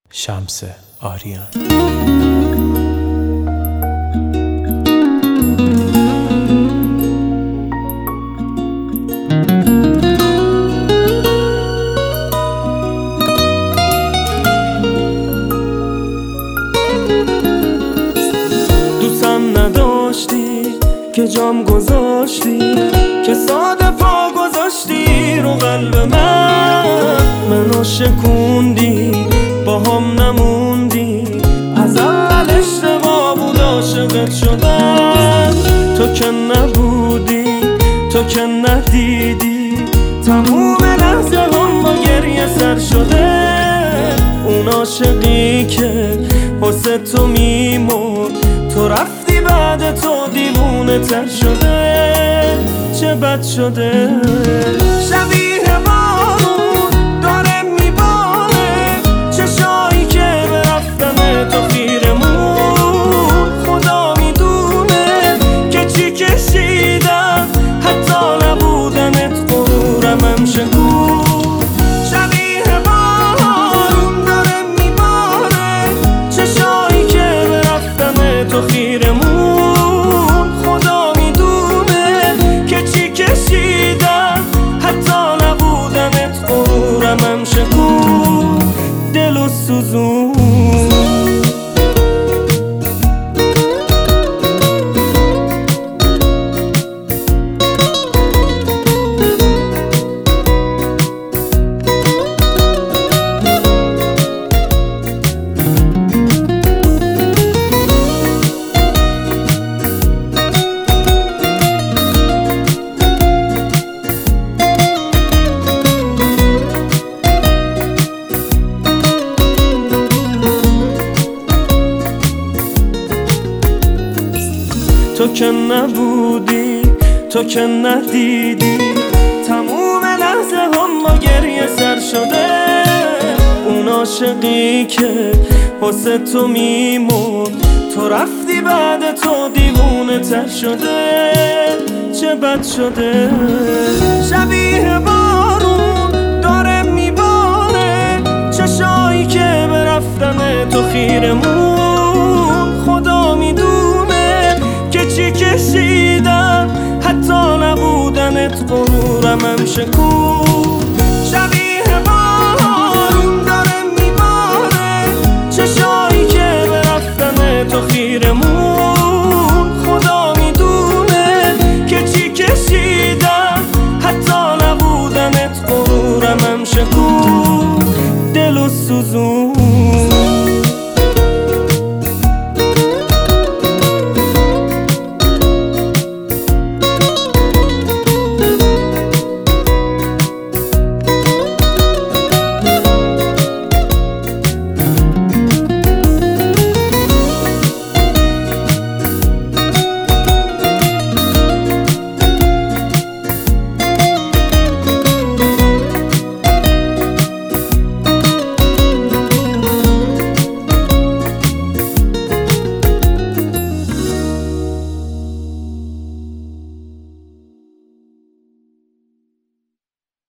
شمس آریان. دوستم نداشتی که جام گذاشتی، که ساده پا گذاشتی رو قلب منو شکوندی، با هم نموندی. از اول اشتباه بود عاشقت شدم، تو که نبودی، تو که ندیدی. تموم لحظه هم با گریه سر شده. اون عاشقی که واسه تو میمرد، تو رفتی بعد تو دیوونه تر شده. چه بد شده، شبیه بارون داره میباره، چشایی که به رفتن تو خیرمون. خدا میدونه که چی کشیدم، حتی نبودنت غرورم هم شکون. شبیه بارون داره میباره، چشایی که به رفتن تو خیرمون. خدا میدونه که چی کشیدم، حتی نبودنت غرورم هم شکون. دل و سوزون. تو که نبودی، تو که ندیدی. تموم لحظه هم با گریه سر شده. اون عاشقی که واسه تو میمرد، تو رفتی بعد تو دیوونه تر شده. چه بد شده، شبیه بارون داره میباره، چشایی که به رفتن تو خیرمون. خدا میدونه که چی کشیدم، حتی نبودنت غرورم هم شکون. شبیه بارون داره میباره، چشایی که به رفتن تو خیرمون. خدا میدونه که چی کشیدم، حتی نبودنت غرورم هم شکون. دل و سوزون.